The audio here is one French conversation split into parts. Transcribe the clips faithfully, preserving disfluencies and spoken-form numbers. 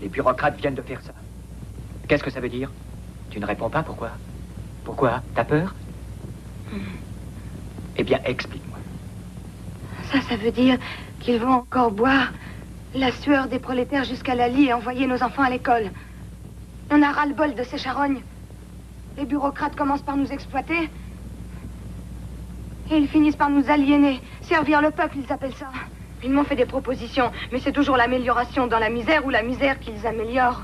Les bureaucrates viennent de faire ça. Qu'est-ce que ça veut dire? Tu ne réponds pas, pourquoi? Pourquoi? T'as peur? mm. Eh bien, explique-moi. Ça, ça veut dire qu'ils vont encore boire la sueur des prolétaires jusqu'à la lie et envoyer nos enfants à l'école. On a ras-le-bol de ces charognes. Les bureaucrates commencent par nous exploiter. Et ils finissent par nous aliéner. Servir le peuple, ils appellent ça. Ils m'ont fait des propositions, mais c'est toujours l'amélioration dans la misère ou la misère qu'ils améliorent.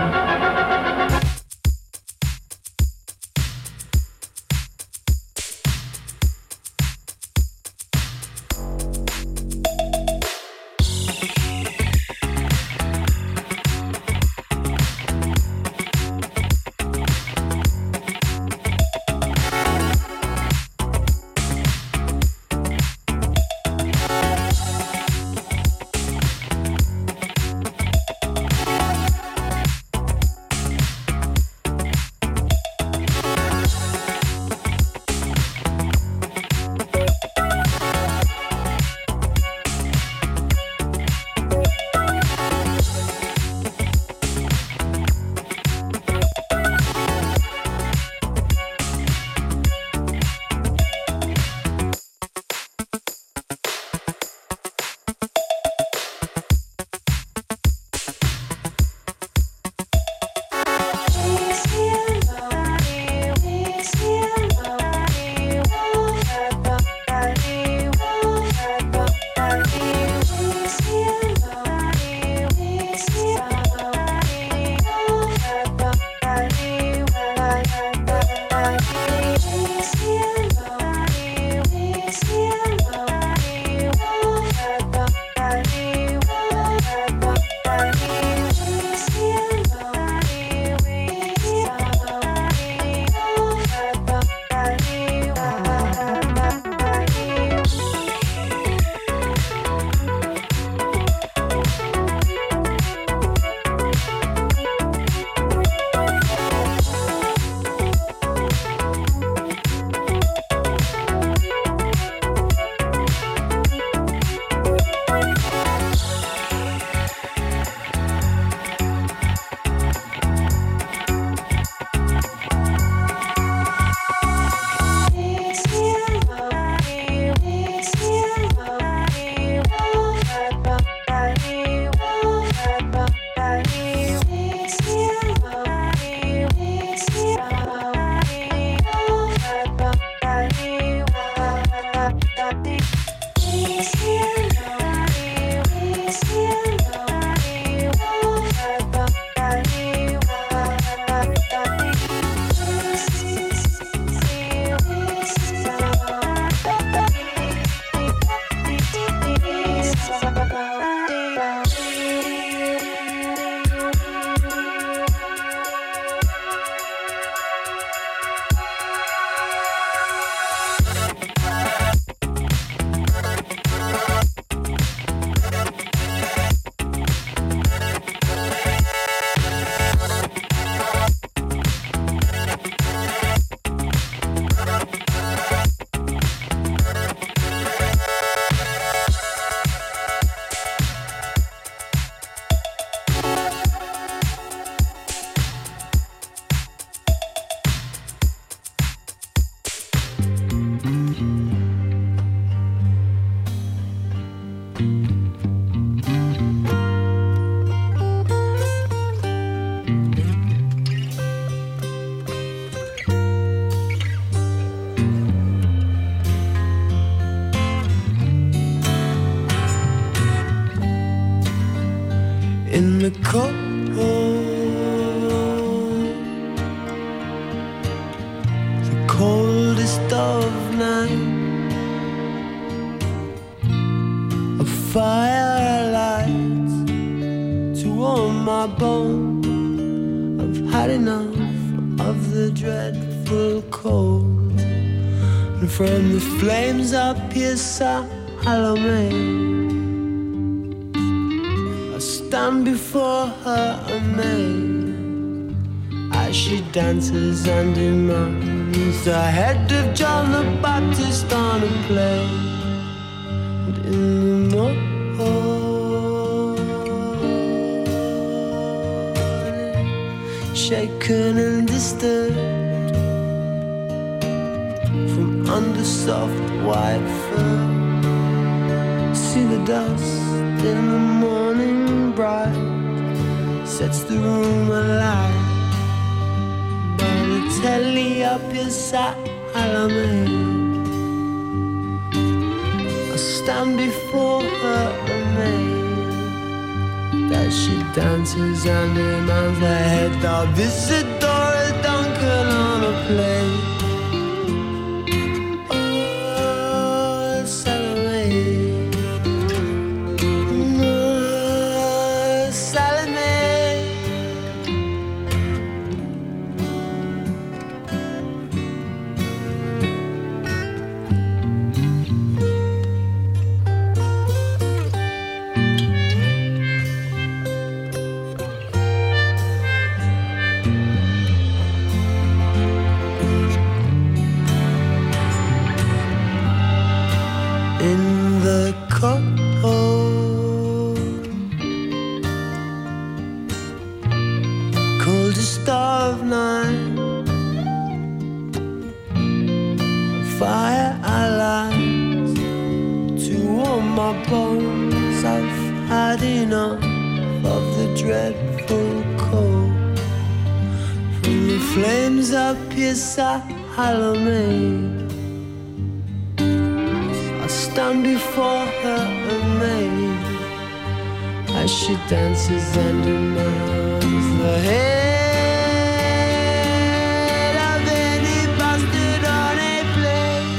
in the cold, the coldest of night, a fire lights to warm my bones. I've had enough of the dreadful cold, and from the flames up pierce a hollow maid. Stand before her amazed as she dances and demands the head of John the Baptist on a plate. And in the morning shaken and disturbed from under soft white fur. See the dust in the morning bright sets the room alight. But the telly up inside me, I stand before her amazed that she dances and demands the head of Isadora Duncan on a plate. Oh, Salome, oh, Salome. Salome, I stand before her amazed as she dances and demands the head of any bastard on a plate.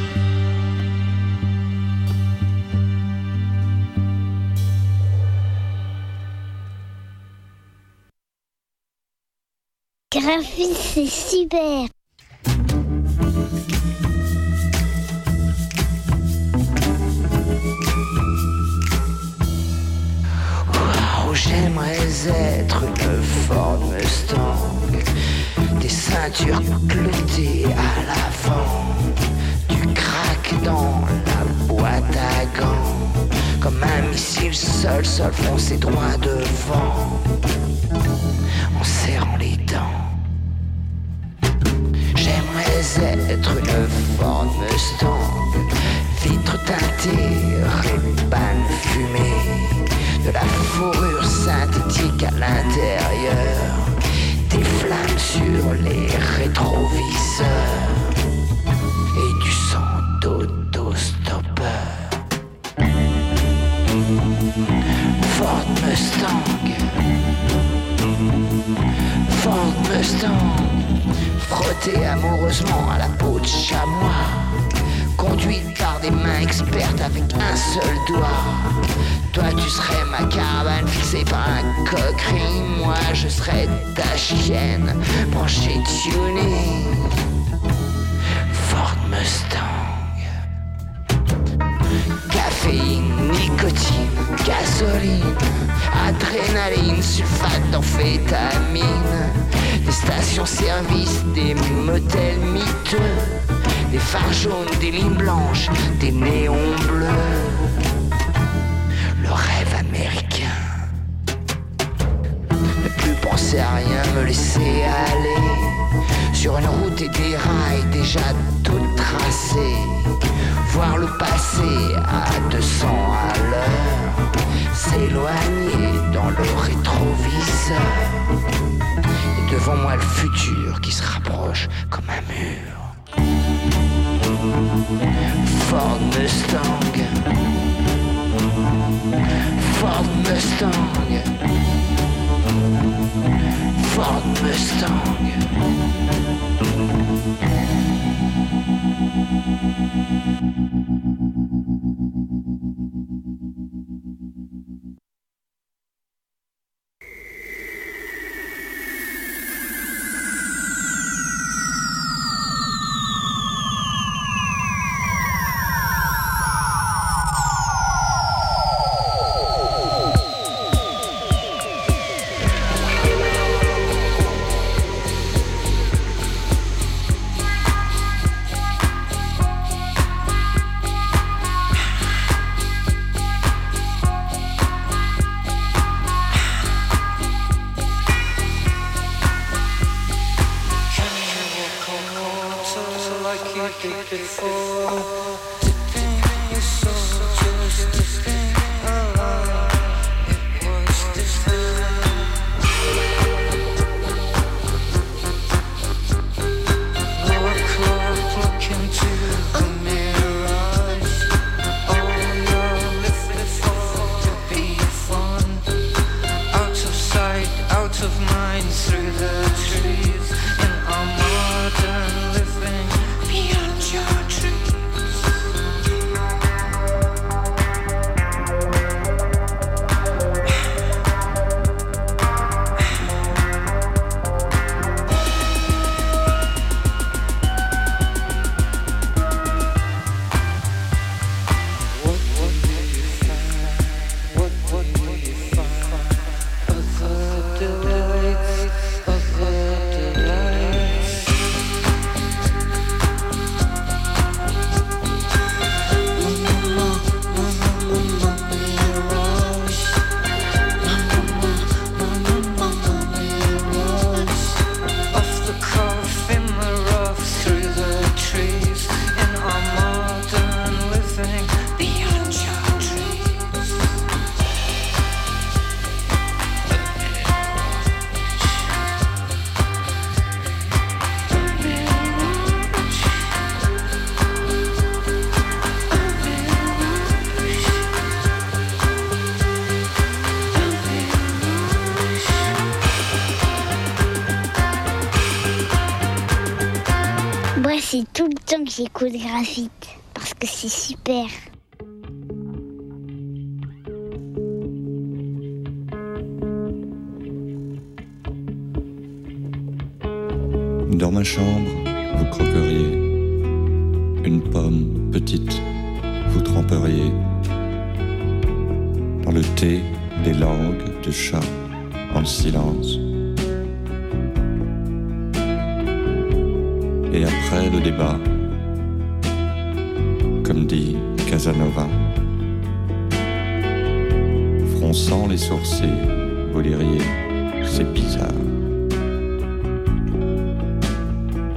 Graphie, c'est super. J'aimerais être une Ford Mustang, des ceintures clotées à l'avant, du crack dans la boîte à gants, comme un missile seul, seul foncé droit devant, en serrant les dents. J'aimerais être une Ford Mustang, vitre teintée, Ray-Ban fumée, de la fourrure synthétique à l'intérieur, des flammes sur les rétroviseurs et du sang d'autostoppeur. Ford Mustang, Ford Mustang, frotté amoureusement à la peau de chamois, conduite par des mains expertes avec un seul doigt. Toi tu serais ma caravane fixée par un coquerie, moi je serais ta chienne branchée tuning. Ford Mustang, caféine, nicotine, gasoline, adrénaline, sulfate d'amphétamine, des stations-service, des motels miteux, des phares jaunes, des lignes blanches, des néons bleus. Le rêve américain, ne plus penser à rien, me laisser aller sur une route et des rails déjà toutes tracées, voir le passé à deux cents à l'heure s'éloigner dans le rétroviseur, et devant moi le futur qui se rapproche comme un mur. Ford Mustang, Ford Mustang, Ford Mustang. it before. To think your soul just to stay alive. It was divine. Look up, look into the mirrors. Oh no, live it for to be fun. Out of sight, out of mind, through the trees. In our modern living, beyond your dreams. What what will you find? What what will you find? Other delights, other delights. Off the cuff, in the rough, through the trees. In our modern living, beyond your dreams. Moi, c'est tout le temps que j'écoute Graphite, parce que c'est super. Dans ma chambre, vous croqueriez une pomme petite, vous tremperiez dans le thé des langues de chat en silence. Et après le débat, comme dit Casanova, fronçant les sourcils, vous diriez, c'est bizarre.